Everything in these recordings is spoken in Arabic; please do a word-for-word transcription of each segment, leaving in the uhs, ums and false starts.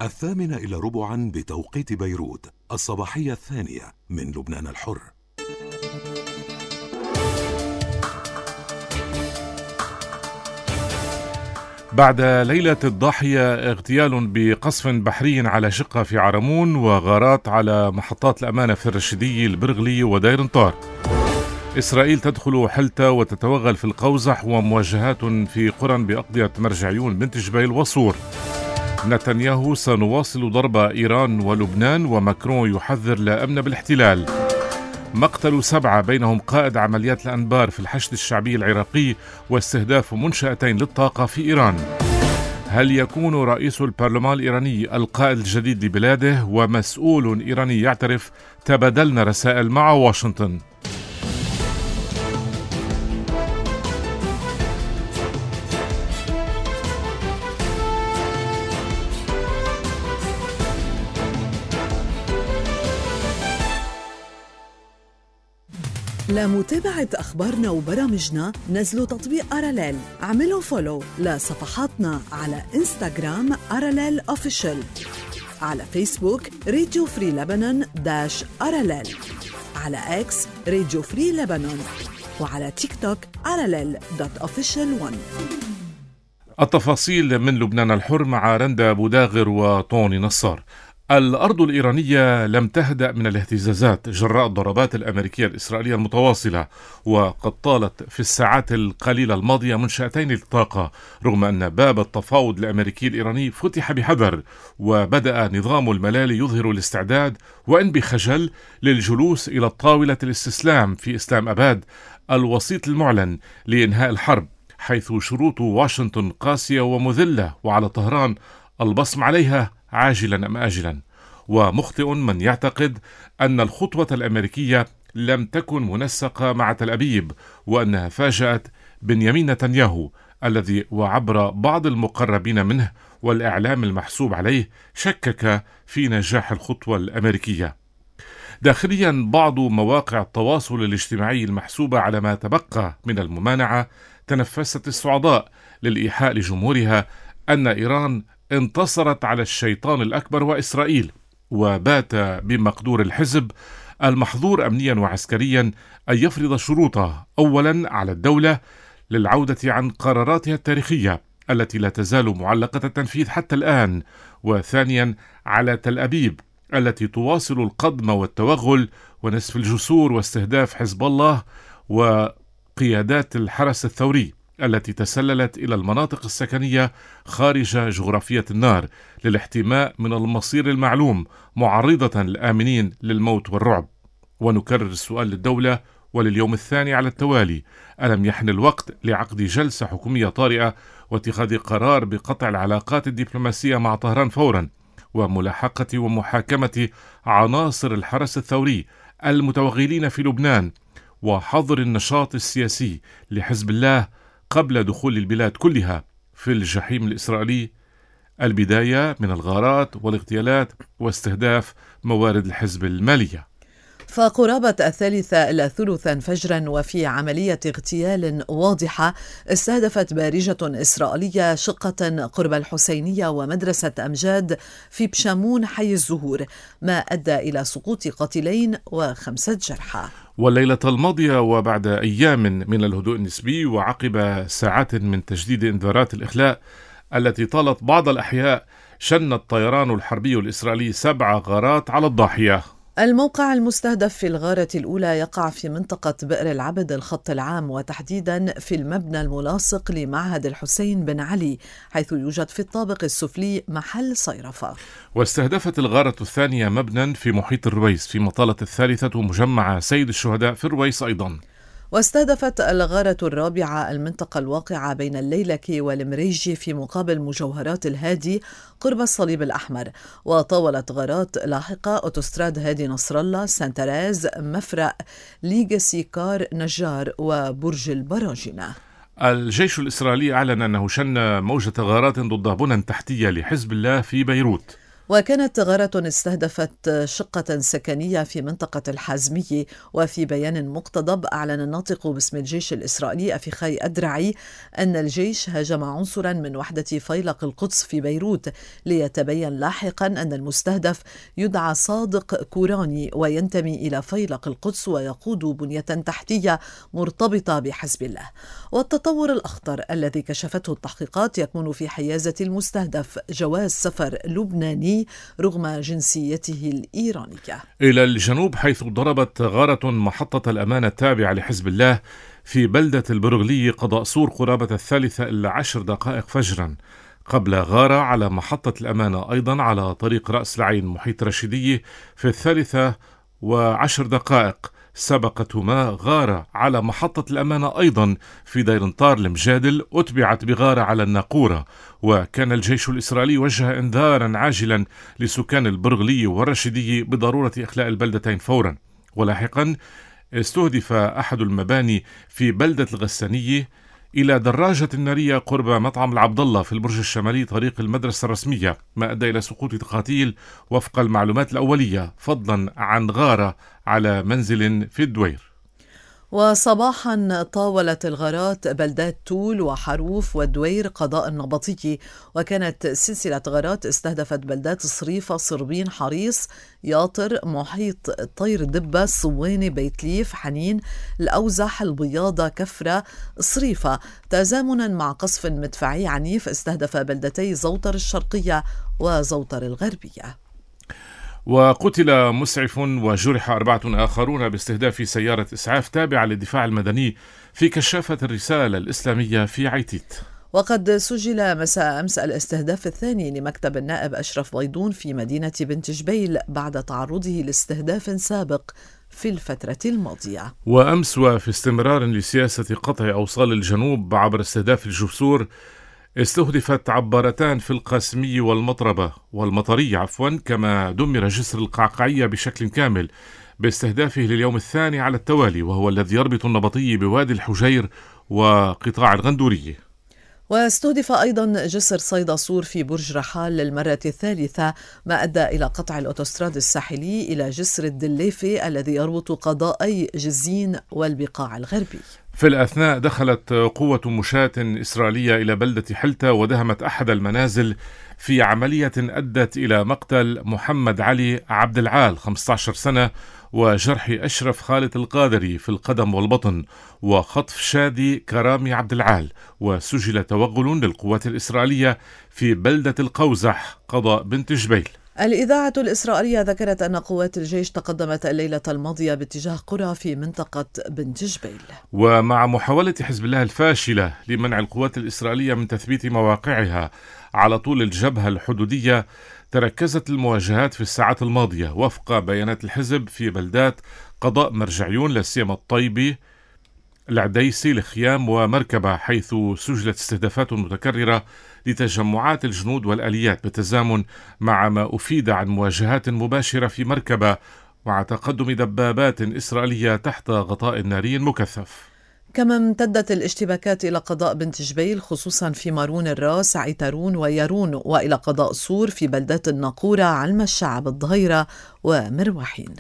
الثامنة إلى ربعا بتوقيت بيروت، الصباحية الثانية من لبنان الحر. بعد ليلة الضاحية اغتيال بقصف بحري على شقة في عرمون، وغارات على محطات الأمانة في الرشيدية البرغلي ودير انطار. إسرائيل تدخل حلتة وتتوغل في القوزح، ومواجهات في قرى بأقضية مرج عيون بنت جبيل وصور. نتنياهو: سنواصل ضرب إيران ولبنان، وماكرون يحذر لا أمن بالاحتلال. مقتل سبعة بينهم قائد عمليات الأنبار في الحشد الشعبي العراقي، واستهداف منشأتين للطاقة في إيران. هل يكون رئيس البرلمان الإيراني القائد الجديد لبلاده؟ ومسؤول إيراني يعترف تبادلنا رسائل مع واشنطن. لمتابعة أخبارنا وبرامجنا نزلوا تطبيق أراليل. اعملوا فولو لصفحاتنا على إنستغرام أراليل أوفيشل، على فيسبوك راديو فري لبنان داش أراليل، على إكس راديو فري لبنان، وعلى تيك توك أراليل دوت أوفيشل ون. التفاصيل من لبنان الحر مع رندا بوداغر وطوني نصار. الأرض الإيرانية لم تهدأ من الاهتزازات جراء الضربات الأمريكية الإسرائيلية المتواصلة، وقد طالت في الساعات القليلة الماضية منشأتين للطاقة، رغم أن باب التفاوض الأمريكي الإيراني فتح بحذر، وبدأ نظام الملالي يظهر الاستعداد وإن بخجل للجلوس إلى طاولة الاستسلام في إسلام أباد الوسيط المعلن لإنهاء الحرب، حيث شروط واشنطن قاسية ومذلة، وعلى طهران البصم عليها عاجلا أم آجلا. ومخطئ من يعتقد أن الخطوة الأمريكية لم تكن منسقة مع تل أبيب، وأنها فاجأت بنيامين نتنياهو الذي وعبر بعض المقربين منه والإعلام المحسوب عليه شكك في نجاح الخطوة الأمريكية. داخليا بعض مواقع التواصل الاجتماعي المحسوبة على ما تبقى من الممانعة تنفست الصعداء للإيحاء لجمهورها أن إيران انتصرت على الشيطان الأكبر وإسرائيل، وبات بمقدور الحزب المحظور أمنيا وعسكريا أن يفرض شروطه، أولا على الدولة للعودة عن قراراتها التاريخية التي لا تزال معلقة التنفيذ حتى الآن، وثانيا على تل أبيب التي تواصل القضم والتوغل ونسف الجسور واستهداف حزب الله وقيادات الحرس الثوري التي تسللت إلى المناطق السكنية خارج جغرافية النار للاحتماء من المصير المعلوم، معرضة الآمنين للموت والرعب. ونكرر السؤال للدولة ولليوم الثاني على التوالي: ألم يحن الوقت لعقد جلسة حكومية طارئة واتخاذ قرار بقطع العلاقات الدبلوماسية مع طهران فورا، وملاحقة ومحاكمة عناصر الحرس الثوري المتوغلين في لبنان، وحظر النشاط السياسي لحزب الله قبل دخول البلاد كلها في الجحيم الإسرائيلي، البداية من الغارات والاغتيالات واستهداف موارد الحزب المالية. فقرابة الثالثة إلى ثلثا فجرا، وفي عملية اغتيال واضحة استهدفت بارجة إسرائيلية شقة قرب الحسينية ومدرسة أمجاد في بشامون حي الزهور، ما أدى إلى سقوط قتيلين وخمسة جرحى. والليلة الماضية وبعد أيام من الهدوء النسبي وعقب ساعات من تجديد إنذارات الإخلاء التي طالت بعض الأحياء، شن الطيران الحربي الإسرائيلي سبع غارات على الضاحية. الموقع المستهدف في الغارة الأولى يقع في منطقة بئر العبد الخط العام، وتحديدا في المبنى الملاصق لمعهد الحسين بن علي، حيث يوجد في الطابق السفلي محل صيرفة. واستهدفت الغارة الثانية مبنى في محيط الرويس، فيما طالت الثالثة مجمع سيد الشهداء في الرويس أيضا. واستهدفت الغارة الرابعة المنطقة الواقعة بين الليلكي والمريجي في مقابل مجوهرات الهادي قرب الصليب الأحمر. وطاولت غارات لاحقة أوتوستراد هادي نصر الله، سانتراز، مفرق، ليجاسي كار، نجار، وبرج البراجنة. الجيش الإسرائيلي أعلن أنه شن موجة غارات ضد بنى تحتية لحزب الله في بيروت. وكانت غارة استهدفت شقة سكنية في منطقة الحازمية. وفي بيان مقتضب أعلن الناطق باسم الجيش الإسرائيلي أفيخاي أدرعي أن الجيش هاجم عنصرا من وحدة فيلق القدس في بيروت، ليتبين لاحقا أن المستهدف يدعى صادق كوراني وينتمي إلى فيلق القدس ويقود بنية تحتية مرتبطة بحزب الله. والتطور الأخطر الذي كشفته التحقيقات يكمن في حيازة المستهدف جواز سفر لبناني رغم جنسيته الإيرانية. إلى الجنوب، حيث ضربت غارة محطة الأمان التابعة لحزب الله في بلدة البرغلي قضاء سور قرابة الثالثة إلا عشر دقائق فجرا، قبل غارة على محطة الأمانة أيضا على طريق رأس العين محيط رشيدية في الثالثة وعشر دقائق. سبقتهما غارة على محطة الأمانة أيضا في دير نطار المجادل، أتبعت بغارة على الناقورة. وكان الجيش الإسرائيلي وجه إنذارا عاجلا لسكان البرغلية والرشيدية بضرورة إخلاء البلدتين فورا. ولاحقا استهدف أحد المباني في بلدة الغسانية إلى دراجة نارية قرب مطعم العبد الله في البرج الشمالي طريق المدرسة الرسمية، ما أدى إلى سقوط قتيل وفق المعلومات الأولية، فضلا عن غارة على منزل في الدوير. وصباحا طاولت الغارات بلدات تول وحروف والدوير قضاء النبطي، وكانت سلسلة غارات استهدفت بلدات صريفة، صربين، حريص، ياطر، محيط طير دبة، صواني، بيت ليف، حنين، الأوزح، البياضة، كفرة، صريفة، تزامنا مع قصف مدفعي عنيف استهدف بلدتي زوطر الشرقية وزوطر الغربية. وقتل مسعف وجرح أربعة آخرون باستهداف سيارة إسعاف تابعة للدفاع المدني في كشافة الرسالة الإسلامية في عيتيت. وقد سجل مساء أمس الاستهداف الثاني لمكتب النائب أشرف بيضون في مدينة بنت جبيل بعد تعرضه لاستهداف سابق في الفترة الماضية. وأمس وفي استمرار لسياسة قطع أوصال الجنوب عبر استهداف الجسور، استهدفت عبارتان في القاسمية والمطربة والمطرية عفوا، كما دمر جسر القعقعية بشكل كامل باستهدافه لليوم الثاني على التوالي، وهو الذي يربط النبطي بوادي الحجير وقطاع الغندورية. واستهدف أيضا جسر صيدا صور في برج رحال للمرة الثالثة، ما أدى إلى قطع الأوتوستراد الساحلي إلى جسر الدليفي الذي يربط قضائي جزين والبقاع الغربي. في الأثناء دخلت قوة مشاة إسرائيلية إلى بلدة حلتا ودهمت أحد المنازل في عملية أدت إلى مقتل محمد علي عبد العال خمسة عشر سنة وجرح أشرف خالد القادري في القدم والبطن وخطف شادي كرامي عبد العال. وسجل توغل للقوات الإسرائيلية في بلدة القوزح قضاء بنت جبيل. الإذاعة الإسرائيلية ذكرت أن قوات الجيش تقدمت الليلة الماضية باتجاه قرى في منطقة بنت جبيل. ومع محاولة حزب الله الفاشلة لمنع القوات الإسرائيلية من تثبيت مواقعها على طول الجبهة الحدودية، تركزت المواجهات في الساعات الماضية وفق بيانات الحزب في بلدات قضاء مرجعيون، لا سيما الطيبي، العديسي، الخيام ومركبة، حيث سجلت استهدافات متكررة لتجمعات الجنود والآليات بالتزامن مع ما أفيد عن مواجهات مباشرة في مركبة مع تقدم دبابات إسرائيلية تحت غطاء ناري مكثف. كما امتدت الاشتباكات إلى قضاء بنت جبيل خصوصا في مارون الراس، عيترون ويرون، وإلى قضاء صور في بلدات الناقورة، علم الشعب، الظهيرة ومروحين.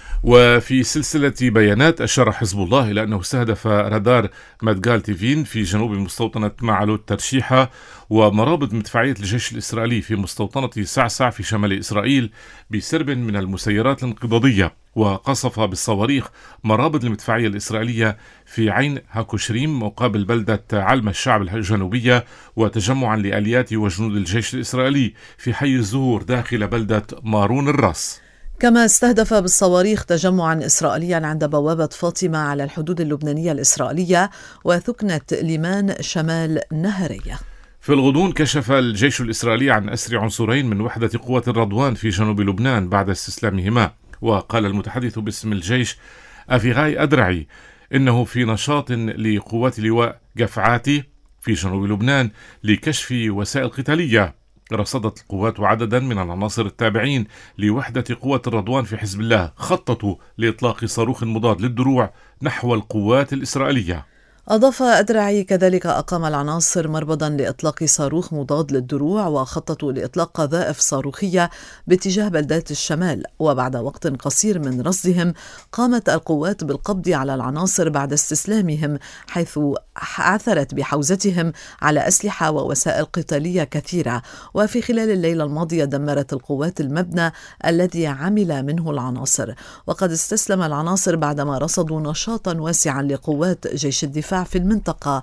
وفي سلسلة بيانات أشار حزب الله إلى أنه استهدف رادار مدغال تيفين في جنوب مستوطنة معلوت ترشيحة ومرابط مدفعية الجيش الإسرائيلي في مستوطنة سعسع في شمال إسرائيل بسرب من المسيرات الانقضاضية، وقصف بالصواريخ مرابط المدفعية الإسرائيلية في عين هاكوشريم مقابل بلدة علم الشعب الجنوبية، وتجمعا لآليات وجنود الجيش الإسرائيلي في حي الزهور داخل بلدة مارون الراس. كما استهدف بالصواريخ تجمعا إسرائيليا عند بوابة فاطمة على الحدود اللبنانية الإسرائيلية وثكنة ليمان شمال نهرية. في الغضون كشف الجيش الإسرائيلي عن أسر عنصرين من وحدة قوة الرضوان في جنوب لبنان بعد استسلامهما. وقال المتحدث باسم الجيش أفيغاي أدرعي إنه في نشاط لقوات لواء قفعاتي في جنوب لبنان لكشف وسائل قتالية، رصدت القوات عددا من العناصر التابعين لوحدة قوة الرضوان في حزب الله خططوا لإطلاق صاروخ مضاد للدروع نحو القوات الإسرائيلية. أضاف أدرعي كذلك أقام العناصر مربضا لإطلاق صاروخ مضاد للدروع، وخططوا لإطلاق قذائف صاروخية باتجاه بلدات الشمال. وبعد وقت قصير من رصدهم قامت القوات بالقبض على العناصر بعد استسلامهم، حيث عثرت بحوزتهم على أسلحة ووسائل قتالية كثيرة. وفي خلال الليلة الماضية دمرت القوات المبنى الذي عمل منه العناصر، وقد استسلم العناصر بعدما رصدوا نشاطا واسعا لقوات جيش الدفاع في المنطقة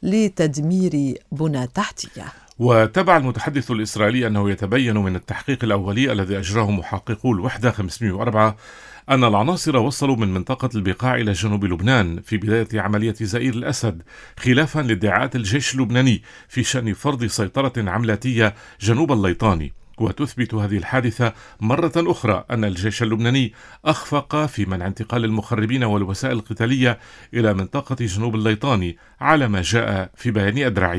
لتدمير بنى تحتية. وتبع المتحدث الإسرائيلي أنه يتبين من التحقيق الأولي الذي أجراه محققو الوحدة خمسمائة وأربعة أن العناصر وصلوا من منطقة البقاع إلى جنوب لبنان في بداية عملية زئير الأسد، خلافا لادعاءات الجيش اللبناني في شأن فرض سيطرة عملاتية جنوب الليطاني. وتثبت هذه الحادثة مرة أخرى أن الجيش اللبناني أخفق في منع انتقال المخربين والوسائل القتالية إلى منطقة جنوب الليطاني على ما جاء في بيان أدرعي.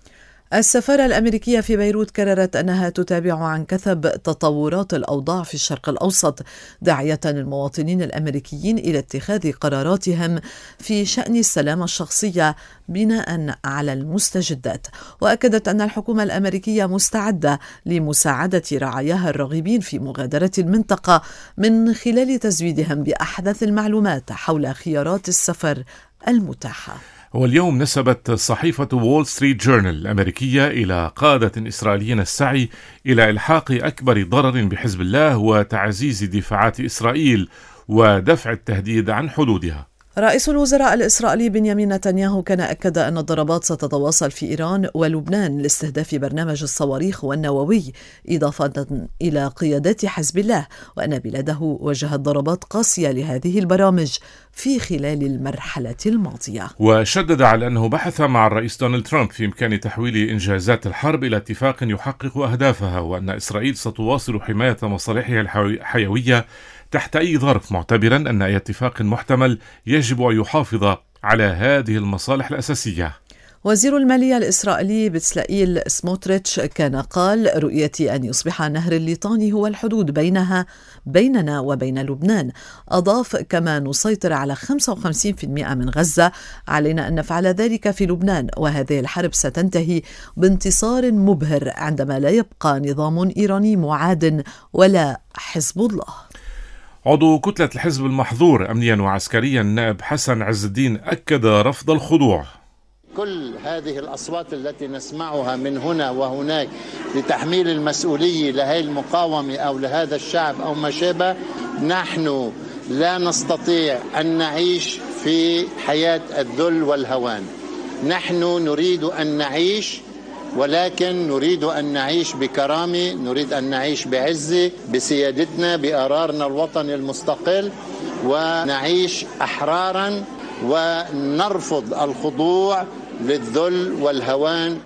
السفارة الأمريكية في بيروت كررت أنها تتابع عن كثب تطورات الأوضاع في الشرق الأوسط، داعية المواطنين الأمريكيين إلى اتخاذ قراراتهم في شأن السلامة الشخصية بناء على المستجدات. وأكدت أن الحكومة الأمريكية مستعدة لمساعدة رعاياها الراغبين في مغادرة المنطقة من خلال تزويدهم بأحدث المعلومات حول خيارات السفر المتاحة. واليوم نسبت صحيفة وول ستريت جورنال الأمريكية إلى قادة إسرائيليين السعي إلى إلحاق أكبر ضرر بحزب الله وتعزيز دفاعات إسرائيل ودفع التهديد عن حدودها. رئيس الوزراء الإسرائيلي بنيامين نتنياهو كان أكد أن الضربات ستتواصل في إيران ولبنان لاستهداف برنامج الصواريخ والنووي، إضافة إلى قيادات حزب الله، وأن بلاده وجهت ضربات قاسية لهذه البرامج في خلال المرحلة الماضية. وشدد على أنه بحث مع الرئيس دونالد ترامب في إمكان تحويل إنجازات الحرب إلى اتفاق يحقق أهدافها، وأن إسرائيل ستواصل حماية مصالحها الحيوية تحت أي ظرف، معتبرا أن أي اتفاق محتمل يجب أن يحافظ على هذه المصالح الأساسية. وزير المالية الإسرائيلي بتسلائيل سموتريتش كان قال: رؤيتي أن يصبح نهر الليطاني هو الحدود بينها بيننا وبين لبنان. أضاف: كما نسيطر على خمسة وخمسين بالمئة من غزة، علينا أن نفعل ذلك في لبنان، وهذه الحرب ستنتهي بانتصار مبهر عندما لا يبقى نظام إيراني معاد ولا حزب الله. عضو كتلة الحزب المحظور أمنيا وعسكريا النائب حسن عز الدين أكد رفض الخضوع. كل هذه الأصوات التي نسمعها من هنا وهناك لتحميل المسؤولية لهذه المقاومة أو لهذا الشعب أو ما شابه، نحن لا نستطيع أن نعيش في حياة الذل والهوان. نحن نريد أن نعيش، ولكن نريد أن نعيش بكرامة، نريد أن نعيش بعزة بسيادتنا بقرارنا الوطني المستقل، ونعيش أحرارا ونرفض الخضوع للذل والهوان.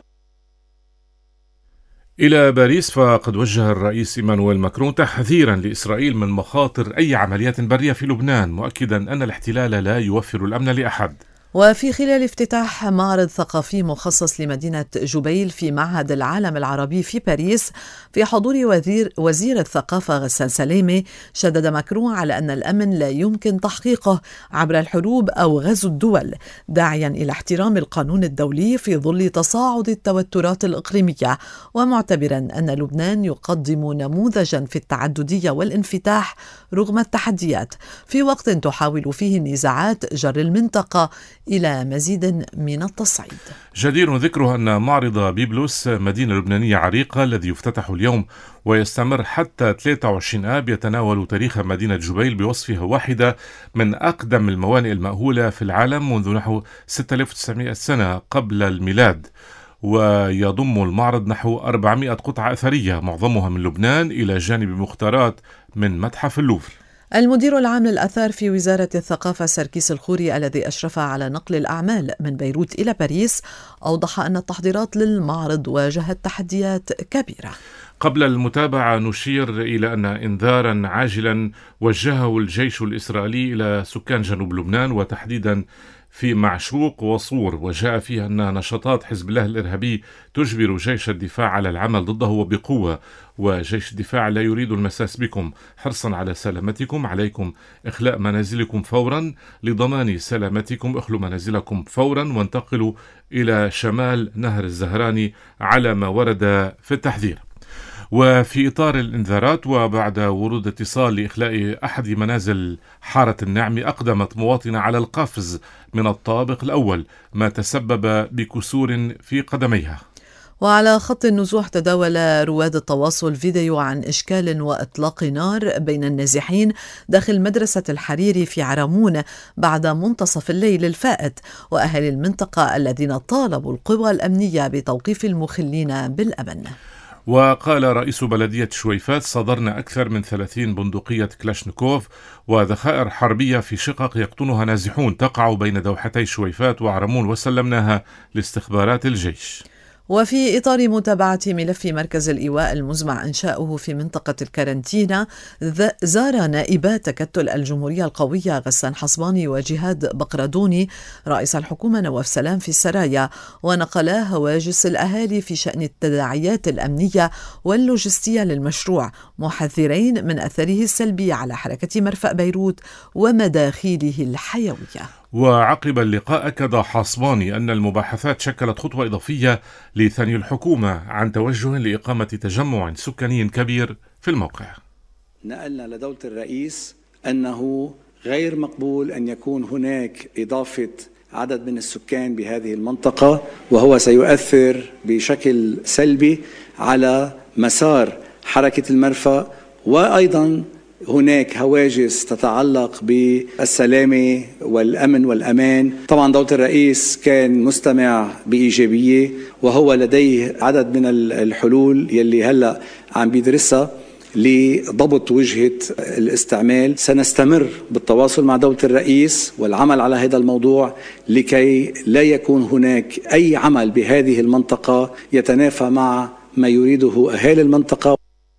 إلى باريس، فقد وجه الرئيس إيمانويل ماكرون تحذيرا لإسرائيل من مخاطر أي عمليات برية في لبنان، مؤكدا أن الاحتلال لا يوفر الأمن لأحد. وفي خلال افتتاح معرض ثقافي مخصص لمدينة جبيل في معهد العالم العربي في باريس في حضور وزير, وزير الثقافة غسان سلامة، شدد ماكرون على أن الأمن لا يمكن تحقيقه عبر الحروب أو غزو الدول، داعيا إلى احترام القانون الدولي في ظل تصاعد التوترات الإقليمية، ومعتبرا أن لبنان يقدم نموذجا في التعددية والانفتاح رغم التحديات، في وقت تحاول فيه النزاعات جر المنطقة إلى مزيد من التصعيد. جدير ذكره أن معرض بيبلوس مدينة لبنانية عريقة الذي يفتتح اليوم ويستمر حتى ثلاثة وعشرين آب يتناول تاريخ مدينة جبيل بوصفها واحدة من أقدم الموانئ المأهولة في العالم منذ نحو ستة آلاف وتسعمائة سنة قبل الميلاد، ويضم المعرض نحو أربعمائة قطعة أثرية معظمها من لبنان إلى جانب مختارات من متحف اللوفر. المدير العام للآثار في وزارة الثقافة سركيس الخوري الذي أشرف على نقل الأعمال من بيروت إلى باريس أوضح أن التحضيرات للمعرض واجهت تحديات كبيرة. قبل المتابعة نشير إلى أن إنذارا عاجلا وجهه الجيش الإسرائيلي إلى سكان جنوب لبنان وتحديدا في معشوق وصور، وجاء فيه أن نشاطات حزب الله الإرهابي تجبر جيش الدفاع على العمل ضده وبقوة، وجيش الدفاع لا يريد المساس بكم. حرصا على سلامتكم عليكم إخلاء منازلكم فورا، لضمان سلامتكم اخلوا منازلكم فورا وانتقلوا إلى شمال نهر الزهراني على ما ورد في التحذير. وفي إطار الإنذارات وبعد ورود اتصال لإخلاء أحد منازل حارة النعم، أقدمت مواطنة على القفز من الطابق الأول ما تسبب بكسور في قدميها. وعلى خط النزوح تداول رواد التواصل فيديو عن إشكال وإطلاق نار بين النازحين داخل مدرسة الحريري في عرمون بعد منتصف الليل الفائت، وأهل المنطقة الذين طالبوا القوى الأمنية بتوقيف المخلين بالأمن. وقال رئيس بلدية شويفات: صدرنا أكثر من ثلاثين بندقية كلاشنكوف وذخائر حربية في شقق يقطنها نازحون تقع بين دوحتي شويفات وعرمون، وسلمناها لاستخبارات الجيش. وفي إطار متابعة ملف مركز الإيواء المزمع إنشاؤه في منطقة الكارنتينا، زار نائبا تكتل الجمهورية القوية غسان حصباني وجهاد بقردوني رئيس الحكومة نواف سلام في السرايا، ونقلا هواجس الأهالي في شأن التداعيات الأمنية واللوجستية للمشروع، محذرين من أثره السلبي على حركة مرفأ بيروت ومداخيله الحيوية. وعقب اللقاء أكد حصباني أن المباحثات شكلت خطوة إضافية لثني الحكومة عن توجه لإقامة تجمع سكاني كبير في الموقع. نقلنا لدولة الرئيس أنه غير مقبول أن يكون هناك إضافة عدد من السكان بهذه المنطقة، وهو سيؤثر بشكل سلبي على مسار حركة المرفأ، وأيضا هناك هواجس تتعلق بالسلامة والأمن والأمان. طبعا دولة الرئيس كان مستمع بإيجابية، وهو لديه عدد من الحلول يلي هلأ عم بيدرسها لضبط وجهة الاستعمال. سنستمر بالتواصل مع دولة الرئيس والعمل على هذا الموضوع لكي لا يكون هناك أي عمل بهذه المنطقة يتنافى مع ما يريده أهالي المنطقة.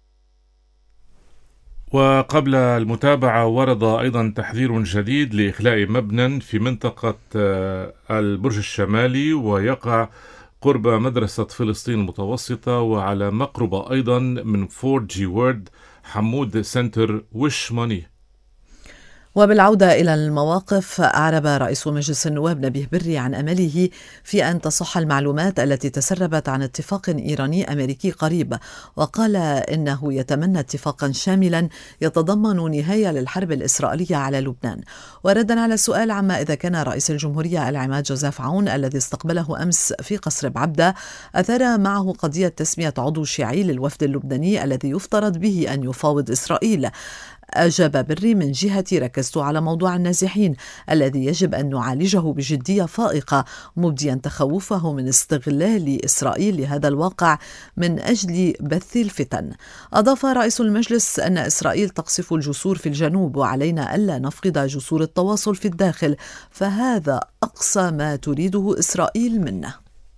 وقبل المتابعة ورد أيضا تحذير جديد لإخلاء مبنى في منطقة البرج الشمالي ويقع قرب مدرسة فلسطين المتوسطة وعلى مقربة أيضا من فورت جي وورد حمود سنتر وش ماني. وبالعودة إلى المواقف، أعرب رئيس مجلس النواب نبيه بري عن أمله في أن تصح المعلومات التي تسربت عن اتفاق إيراني أمريكي قريب، وقال إنه يتمنى اتفاقا شاملا يتضمن نهاية للحرب الإسرائيلية على لبنان. وردا على السؤال عما إذا كان رئيس الجمهورية العماد جوزيف عون الذي استقبله أمس في قصر بعبدة أثار معه قضية تسمية عضو شيعي للوفد اللبناني الذي يفترض به أن يفاوض إسرائيل، أجاب بري: من جهتي ركزت على موضوع النازحين الذي يجب أن نعالجه بجدية فائقة، مبديا تخوفه من استغلال إسرائيل لهذا الواقع من أجل بث الفتن. أضاف رئيس المجلس أن إسرائيل تقصف الجسور في الجنوب، وعلينا ألا نفقد جسور التواصل في الداخل، فهذا أقصى ما تريده إسرائيل منا.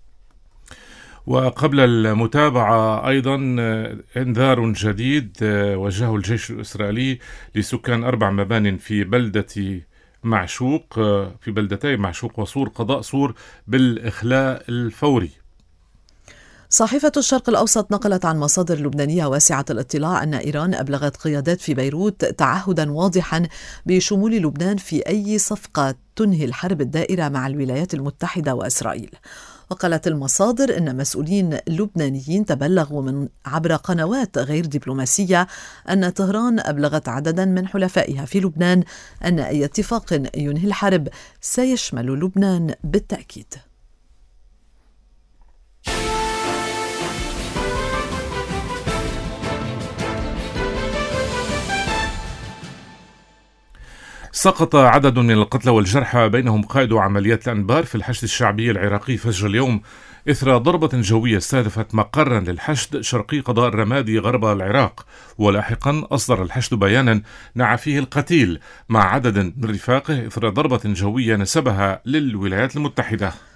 وقبل المتابعة أيضا إنذار جديد وجهه الجيش الإسرائيلي لسكان أربع مبان في بلدة معشوق في بلدتي معشوق وصور قضاء صور بالإخلاء الفوري. صحيفة الشرق الأوسط نقلت عن مصادر لبنانية واسعة الاطلاع أن إيران أبلغت قيادات في بيروت تعهدا واضحا بشمول لبنان في أي صفقة تنهي الحرب الدائرة مع الولايات المتحدة وإسرائيل. وقالت المصادر إن مسؤولين لبنانيين تبلغوا من عبر قنوات غير دبلوماسية أن طهران أبلغت عددا من حلفائها في لبنان أن أي اتفاق ينهي الحرب سيشمل لبنان بالتأكيد. سقط عدد من القتلى والجرحى بينهم قائد عمليات الأنبار في الحشد الشعبي العراقي فجر اليوم إثر ضربة جوية استهدفت مقرا للحشد شرقي قضاء الرمادي غرب العراق. ولاحقا أصدر الحشد بيانا نعى فيه القتيل مع عدد من رفاقه إثر ضربة جوية نسبها للولايات المتحدة.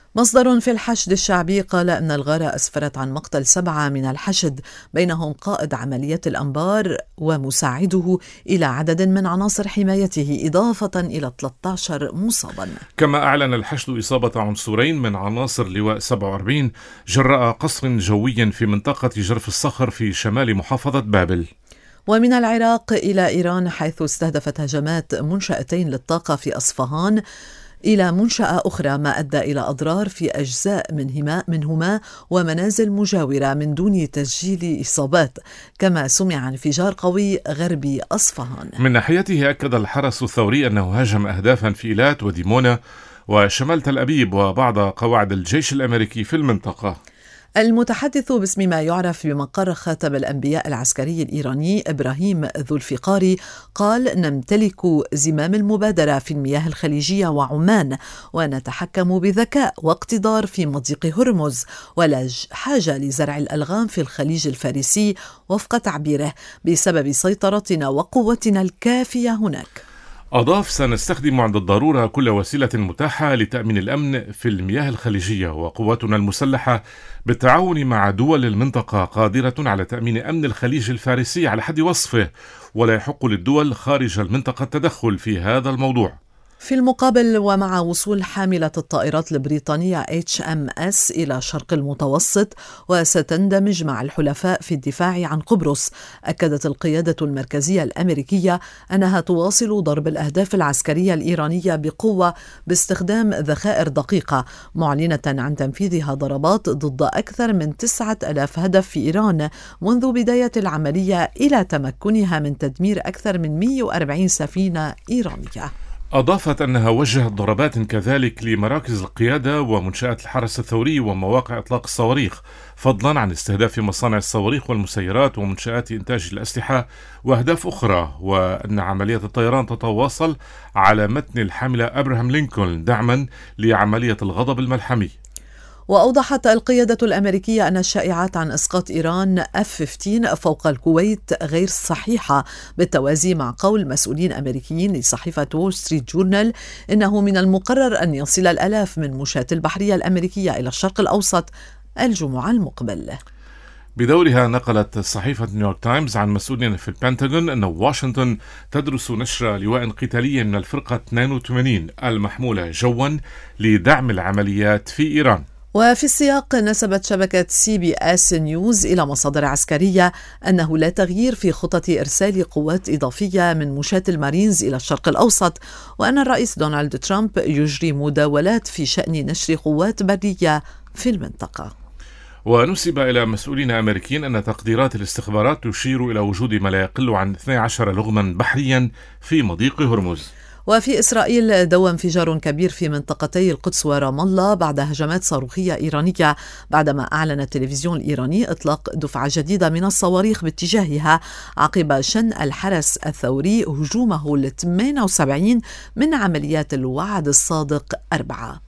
مصدر في الحشد الشعبي قال أن الغارة أسفرت عن مقتل سبعة من الحشد، بينهم قائد عملية الأنبار ومساعده إلى عدد من عناصر حمايته، إضافة إلى ثلاثة عشر مصابا. كما أعلن الحشد إصابة عنصرين من عناصر لواء سبعة وأربعين جراء قصف جوي في منطقة جرف الصخر في شمال محافظة بابل. ومن العراق إلى إيران، حيث استهدفت هجمات منشأتين للطاقة في أصفهان إلى منشأة أخرى، ما أدى إلى أضرار في أجزاء منهما, منهما ومنازل مجاورة من دون تسجيل إصابات. كما سمع انفجار قوي غربي أصفهان. من ناحيته أكد الحرس الثوري أنه هاجم أهدافا في إيلات وديمونا وشمال تل أبيب وبعض قواعد الجيش الأمريكي في المنطقة. المتحدث باسم ما يعرف بمقر خاتم الأنبياء العسكري الإيراني إبراهيم ذو الفقاري قال: نمتلك زمام المبادرة في المياه الخليجية وعمان، ونتحكم بذكاء واقتدار في مضيق هرمز، ولا حاجة لزرع الألغام في الخليج الفارسي وفق تعبيره، بسبب سيطرتنا وقوتنا الكافية هناك. أضاف: سنستخدم عند الضرورة كل وسيلة متاحة لتأمين الأمن في المياه الخليجية، وقواتنا المسلحة بالتعاون مع دول المنطقة قادرة على تأمين أمن الخليج الفارسي على حد وصفه، ولا يحق للدول خارج المنطقة التدخل في هذا الموضوع. في المقابل، ومع وصول حاملة الطائرات البريطانية إتش إم إس إلى شرق المتوسط وستندمج مع الحلفاء في الدفاع عن قبرص، أكدت القيادة المركزية الأمريكية أنها تواصل ضرب الأهداف العسكرية الإيرانية بقوة باستخدام ذخائر دقيقة، معلنة عن تنفيذها ضربات ضد أكثر من تسعة آلاف هدف في إيران منذ بداية العملية، إلى تمكنها من تدمير أكثر من مئة وأربعين سفينة إيرانية. أضافت أنها وجهت ضربات كذلك لمراكز القيادة ومنشآت الحرس الثوري ومواقع إطلاق الصواريخ، فضلا عن استهداف مصانع الصواريخ والمسيرات ومنشآت إنتاج الأسلحة وأهداف أخرى، وأن عملية الطيران تتواصل على متن الحاملة أبراهام لينكولن دعما لعملية الغضب الملحمي. وأوضحت القيادة الأمريكية أن الشائعات عن إسقاط إيران إف خمسة عشر فوق الكويت غير صحيحة، بالتوازي مع قول مسؤولين أمريكيين لصحيفة وول ستريت جورنال إنه من المقرر أن يصل الآلاف من مشاة البحرية الأمريكية إلى الشرق الأوسط الجمعة المقبل. بدورها نقلت صحيفة نيويورك تايمز عن مسؤولين في البنتاغون أن واشنطن تدرس نشر لواء قتالي من الفرقة اثنين وثمانين المحمولة جوا لدعم العمليات في إيران. وفي السياق، نسبت شبكة سي بي اس نيوز إلى مصادر عسكرية أنه لا تغيير في خطط إرسال قوات إضافية من مشاة المارينز إلى الشرق الأوسط، وأن الرئيس دونالد ترامب يجري مداولات في شأن نشر قوات برية في المنطقة. ونسب إلى مسؤولين أمريكيين أن تقديرات الاستخبارات تشير إلى وجود ما لا يقل عن اثني عشر لغما بحريا في مضيق هرمز. وفي إسرائيل، دوى انفجار كبير في منطقتي القدس ورام الله بعد هجمات صاروخية إيرانية، بعدما أعلن التلفزيون الإيراني إطلاق دفعة جديدة من الصواريخ باتجاهها عقب شن الحرس الثوري هجومه ل ثمانية وسبعين من عمليات الوعد الصادق أربعة.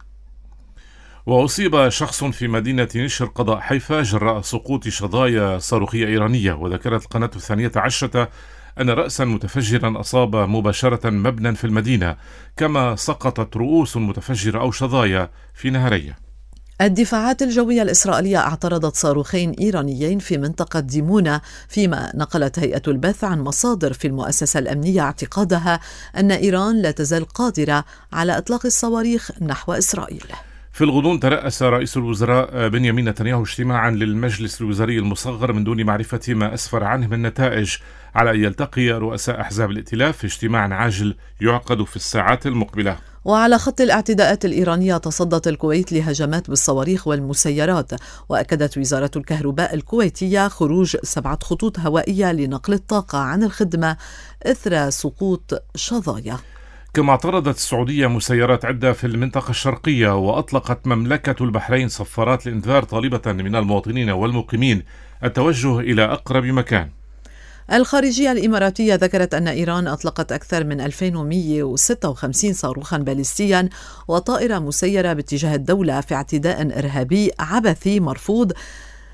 وأصيب شخص في مدينة نشر قضاء حيفا جراء سقوط شظايا صاروخية إيرانية، وذكرت القناة الثانية عشرة أن رأسا متفجرا أصاب مباشرة مبنى في المدينة، كما سقطت رؤوس متفجرة أو شظايا في نهرية. الدفاعات الجوية الإسرائيلية اعترضت صاروخين إيرانيين في منطقة ديمونا، فيما نقلت هيئة البث عن مصادر في المؤسسة الأمنية اعتقادها أن إيران لا تزال قادرة على إطلاق الصواريخ نحو إسرائيل. في الغضون ترأس رئيس الوزراء بنيامين نتنياهو اجتماعا للمجلس الوزاري المصغر من دون معرفة ما أسفر عنه من نتائج، على أن يلتقي رؤساء أحزاب الائتلاف في اجتماع عاجل يعقد في الساعات المقبلة. وعلى خط الاعتداءات الإيرانية، تصدت الكويت لهجمات بالصواريخ والمسيرات، وأكدت وزارة الكهرباء الكويتية خروج سبعة خطوط هوائية لنقل الطاقة عن الخدمة إثر سقوط شظايا. كما اعترضت السعودية مسيرات عدة في المنطقة الشرقية، وأطلقت مملكة البحرين صفارات الإنذار طالبة من المواطنين والمقيمين التوجه إلى أقرب مكان. الخارجية الإماراتية ذكرت أن إيران أطلقت أكثر من ألفين ومئة وستة وخمسين صاروخا باليستيا وطائرة مسيرة باتجاه الدولة في اعتداء إرهابي عبثي مرفوض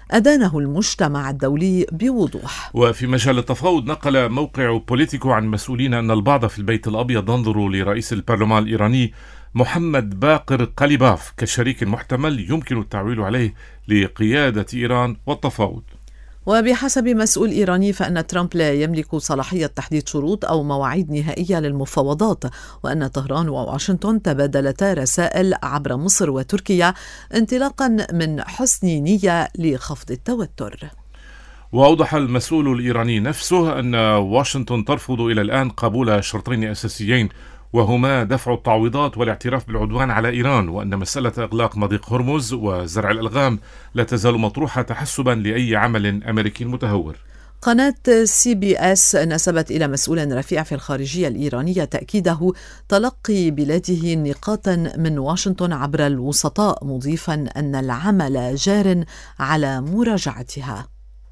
أدانه المجتمع الدولي بوضوح. وفي مجال التفاوض، نقل موقع بوليتيكو عن مسؤولين أن البعض في البيت الأبيض ينظر لرئيس البرلمان الإيراني محمد باقر قليباف كشريك محتمل يمكن التعويل عليه لقيادة إيران والتفاوض. وبحسب مسؤول إيراني فإن ترامب لا يملك صلاحية تحديد شروط أو مواعيد نهائية للمفاوضات، وأن طهران وواشنطن تبادلتا رسائل عبر مصر وتركيا انطلاقا من حسن نية لخفض التوتر. وأوضح المسؤول الإيراني نفسه أن واشنطن ترفض إلى الآن قبول شرطين أساسيين، وهما دفع التعويضات والاعتراف بالعدوان على إيران، وأن مسألة إغلاق مضيق هرمز وزرع الألغام لا تزال مطروحة تحسبا لأي عمل أمريكي متهور. قناة سي بي اس نسبت إلى مسؤول رفيع في الخارجية الإيرانية تأكيده تلقي بلاده نقاطا من واشنطن عبر الوسطاء، مضيفا أن العمل جار على مراجعتها.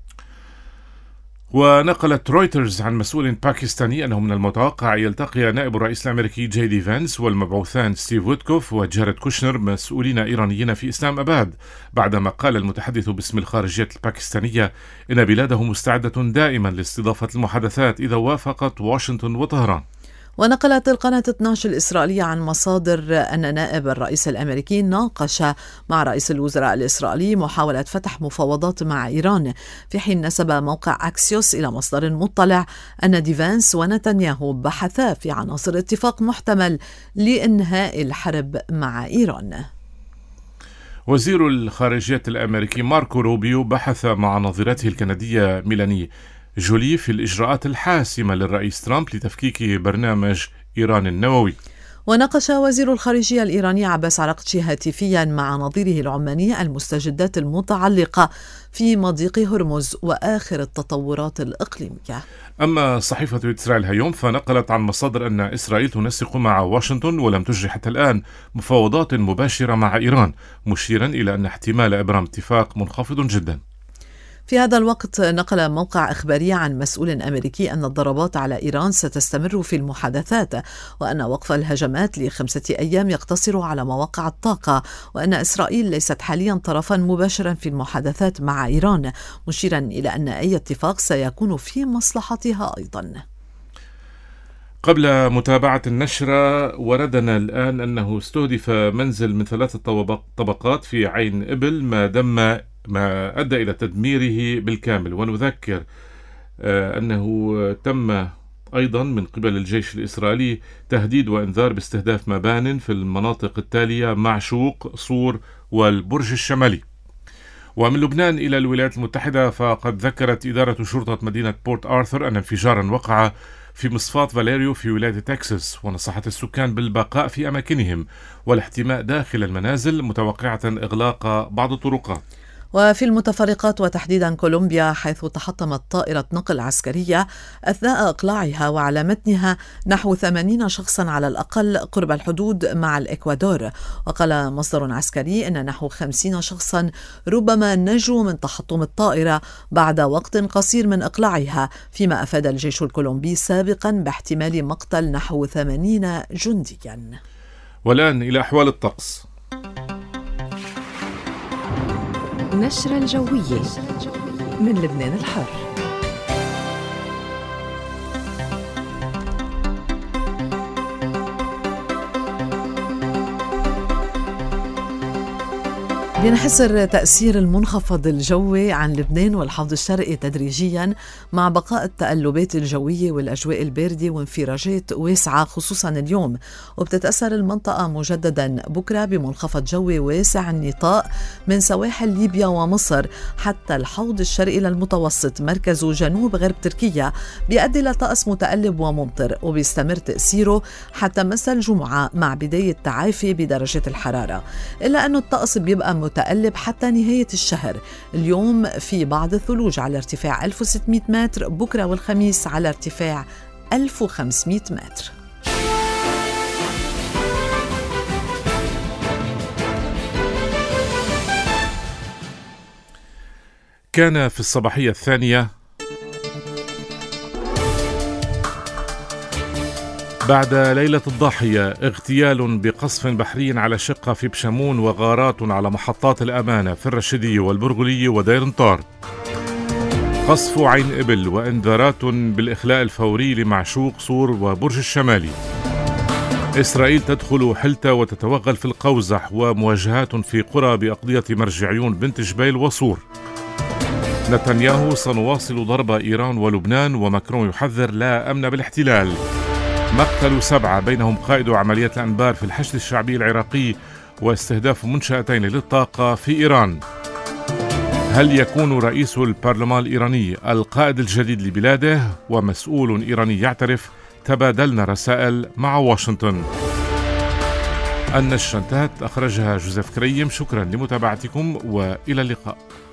ونقلت رويترز عن مسؤول باكستاني أنه من المتوقع يلتقي نائب الرئيس الأمريكي جي دي فانس والمبعوثان ستيف ويتكوف وجاريد كوشنر مسؤولين إيرانيين في إسلام أباد، بعدما قال المتحدث باسم الخارجية الباكستانية إن بلاده مستعدة دائما لاستضافة المحادثات إذا وافقت واشنطن وطهران. ونقلت القناة اثني عشر الإسرائيلية عن مصادر أن نائب الرئيس الأمريكي ناقش مع رئيس الوزراء الإسرائيلي محاولة فتح مفاوضات مع إيران، في حين نسب موقع أكسيوس إلى مصدر مطلع أن ديفانس ونتنياهو بحثا في عناصر اتفاق محتمل لإنهاء الحرب مع إيران. وزير الخارجية الأمريكي ماركو روبيو بحث مع نظيرته الكندية ميلاني جولي في الإجراءات الحاسمة للرئيس ترامب لتفكيك برنامج إيران النووي. وناقش وزير الخارجية الإيراني عباس عراقچي هاتفيا مع نظيره العماني المستجدات المتعلقة في مضيق هرمز وآخر التطورات الإقليمية. أما صحيفة إسرائيل هيوم فنقلت عن مصادر أن إسرائيل تنسق مع واشنطن ولم تجري حتى الآن مفاوضات مباشرة مع إيران، مشيرا إلى أن احتمال إبرام اتفاق منخفض جدا. في هذا الوقت نقل موقع إخباري عن مسؤول أمريكي أن الضربات على إيران ستستمر في المحادثات، وأن وقف الهجمات لخمسة أيام يقتصر على مواقع الطاقة، وأن إسرائيل ليست حاليا طرفا مباشرا في المحادثات مع إيران، مشيرا إلى أن أي اتفاق سيكون في مصلحتها أيضا. قبل متابعة النشرة، وردنا الآن أنه استهدف منزل من ثلاثة طبقات في عين إبل ما دم ما أدى إلى تدميره بالكامل. ونذكر أنه تم أيضا من قبل الجيش الإسرائيلي تهديد وإنذار باستهداف مبان في المناطق التالية: معشوق، صور، والبرج الشمالي. ومن لبنان إلى الولايات المتحدة، فقد ذكرت إدارة شرطة مدينة بورت آرثر أن انفجارا وقع في مصفاة فاليريو في ولاية تكساس، ونصحت السكان بالبقاء في أماكنهم والاحتماء داخل المنازل، متوقعة إغلاق بعض الطرقات. وفي المتفرقات وتحديدا كولومبيا، حيث تحطمت طائرة نقل عسكرية أثناء إقلاعها وعلى متنها نحو ثمانين شخصا على الأقل قرب الحدود مع الإكوادور. وقال مصدر عسكري أن نحو خمسين شخصا ربما نجوا من تحطم الطائرة بعد وقت قصير من إقلاعها، فيما أفاد الجيش الكولومبي سابقا باحتمال مقتل نحو ثمانين جنديا. والآن إلى أحوال الطقس. نشرة الجوية من لبنان الحر. بينحسر تأثير المنخفض الجوي عن لبنان والحوض الشرقي تدريجيا مع بقاء التقلبات الجوية والأجواء الباردة وانفراجات واسعة خصوصا اليوم. وبتتأثر المنطقة مجددا بكرة بمنخفض جوي واسع النطاق من سواحل ليبيا ومصر حتى الحوض الشرقي للمتوسط مركزه جنوب غرب تركيا، بيؤدي لطقس متقلب وممطر، وبيستمر تأثيره حتى مساء الجمعة مع بداية تعافي بدرجة الحرارة، إلا أنه الطقس بيبقى متقلب حتى نهاية الشهر. اليوم في بعض الثلوج على ارتفاع ألف وستمائة متر، بكرة والخميس على ارتفاع ألف وخمسمائة متر. كان في الصباحية الثانية بعد ليلة الضاحية اغتيال بقصف بحري على شقة في بشمون وغارات على محطات الأمانة في الرشيدية والبرغلية ودير انطار. قصف عين إبل وإنذارات بالإخلاء الفوري لمعشوق صور وبرج الشمالي. إسرائيل تدخل حلتة وتتوغل في القوزح ومواجهات في قرى بأقضية مرجعيون بنت جبيل وصور. نتنياهو سنواصل ضرب إيران ولبنان وماكرون يحذر لا أمن بالاحتلال. مقتل سبعة بينهم قائد عملية الأنبار في الحشد الشعبي العراقي واستهداف منشأتين للطاقة في إيران. هل يكون رئيس البرلمان الإيراني القائد الجديد لبلاده؟ ومسؤول إيراني يعترف. تبادلنا رسائل مع واشنطن. النشرة انتهت، أخرجها جوزيف كريم. شكرا لمتابعتكم وإلى اللقاء.